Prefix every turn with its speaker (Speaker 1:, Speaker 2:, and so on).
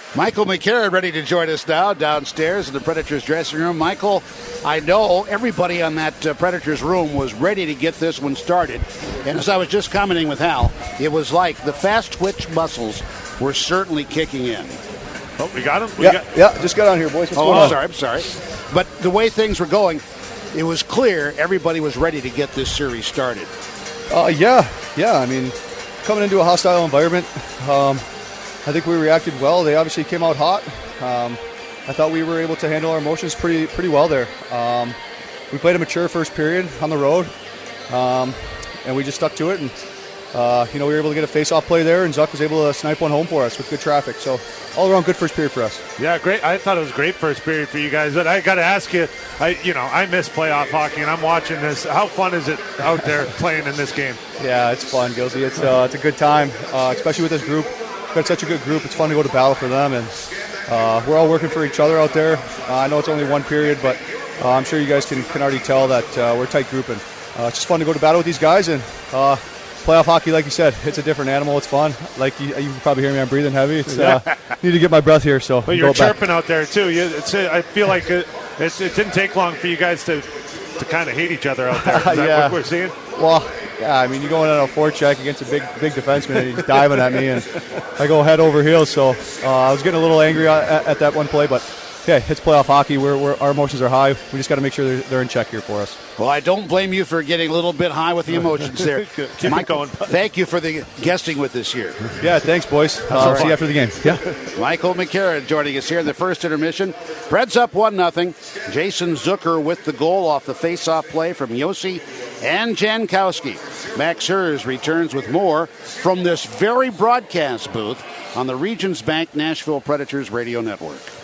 Speaker 1: Michael McCarron ready to join us now downstairs in the Predators dressing room. Michael, I know everybody on that Predators room was ready to get this one started. And as I was just commenting with Hal, it was like the fast twitch muscles were certainly kicking in.
Speaker 2: Oh, we got him?
Speaker 3: Just got on here, boys.
Speaker 1: I'm sorry. But the way things were going, it was clear everybody was ready to get this series started.
Speaker 3: Yeah. I mean, coming into a hostile environment, I think we reacted well. They obviously came out hot. I thought we were able to handle our emotions pretty well there. We played a mature first period on the road, and we just stuck to it. And we were able to get a face-off play there, and Zuck was able to snipe one home for us with good traffic. So all around good first period for us.
Speaker 2: Yeah, great. I thought it was a great first period for you guys. But I got to ask you, I miss playoff hockey, and I'm watching this. How fun is it out there playing in this game?
Speaker 3: Yeah, it's fun, Gilsey. It's a good time, especially with this group. We've got such a good group. It's fun to go to battle for them, and we're all working for each other out there. I know it's only one period, but I'm sure you guys can already tell that we're a tight group, and it's just fun to go to battle with these guys. And playoff hockey, like you said, it's a different animal. It's fun. Like you can probably hear me. I'm breathing heavy. It's need to get my breath here. So,
Speaker 2: but you're chirping out there too. I feel like it didn't take long for you guys to kind of hate each other out there. Is that what we're seeing?
Speaker 3: Well, yeah. I mean, you going on a forecheck against a big defenseman, and he's diving at me, and I go head over heels. So I was getting a little angry at that one play, but. Okay, it's playoff hockey. Our emotions are high. We just got to make sure they're in check here for us.
Speaker 1: Well, I don't blame you for getting a little bit high with the emotions there.
Speaker 2: Keep it going.
Speaker 1: Thank you for the guesting with us here.
Speaker 3: Yeah, thanks, boys. I'll see you after the game. Yeah.
Speaker 1: Michael McCarron joining us here in the first intermission. Preds up 1-0. Jason Zucker with the goal off the face-off play from Yossi and Jankowski. Max Hers returns with more from this very broadcast booth on the Regions Bank Nashville Predators Radio Network.